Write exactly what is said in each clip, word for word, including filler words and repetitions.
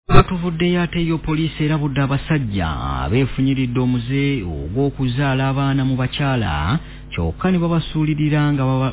Batuvuddeyo ate yo poliisi erabudde abasajja beefunyiridde omuze ogw'okuzaala abaana mu bakyala kyokka ne babasuulirira nga baba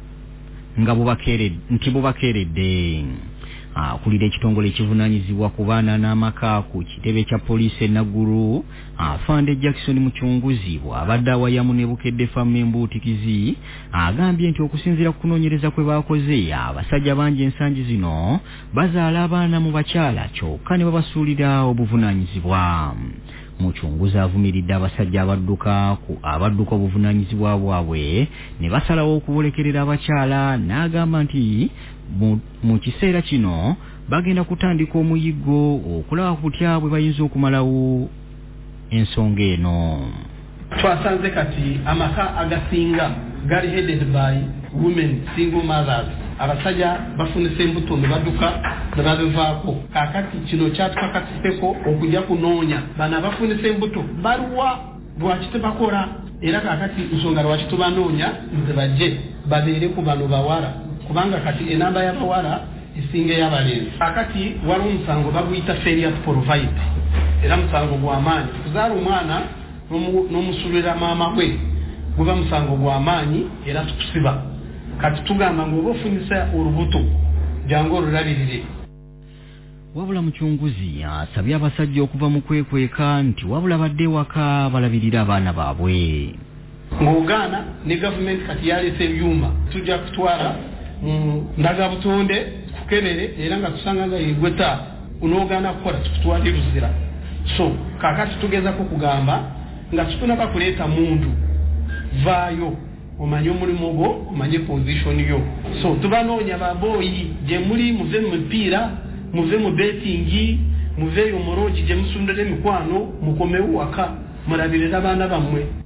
nga bubakeeredde nti bubakeeredde. Akulira ekitongole ekivunaanyizibwa ku baana n'amaka ku kitebe kya poliisi e Naggulu, Afande Jackson Mucunguzi bw'abadde awayamu ne Bukedde Family Embuutikizi agambye nti okusinziira ku kunoonyereza kwe baakoze abasajja bangi ensangi zino bazaala abaana mu bakyala kyokka ne babasuulira obuvunaanyizibwa. Mucunguzi avumiridde abasajja abadduka ku abadduka obuvunaanyizibwa bwabwe ne basalawo okubolekerera abakyala n'agamba nti mu kiseera kino bagenda kutandika omuyiggo okulaba kutya bwe bayinza okumalawo ensonga eno. Twasanze kati amaka agasinga gali headed by women single mothers. Abasajja bafunisa embuto ne badduka ne babivaako. Kakati kino kyatukatiseko okujja kunoonya bana bafunisa embuto baluwa lwaki tebakola era kakati nsonga lwaki tubanoonya nze bajje babeere ku bano bawala kubanga kati enamba y'abawala esinga y'abalenzi. Kakati waliwo omusango baguyita failure to provide era musango gw'amaanyi. Kuzaala omwana n'omusulira maama we guba musango gw'amaanyi era tukusiba. Kati tugamba ng'oba ofunisa olubuto jangu olulabirire. Wabula Mucunguzi asabye abasajja okuva mu kwekweka nti wabula badde waka balabirira abaana baabwe. Ng'ogaana ne gavumenti kati yaleese ebyuma tujja kutwala mu ndagabutonde kukenere era nga tusanga nga yegweta unoogaana kukola tukutwala eruzira. So kakati tugezako kugamba nga tutunaba kuleeta muntu vaayo omanye omulimu gwo omanye position yo. So tubanoonya baboyi gye muli muve mu mipiira muve mu betting muveyo muroji gye musundire emikwano mukomewo waka mulabirira abaana bammwe.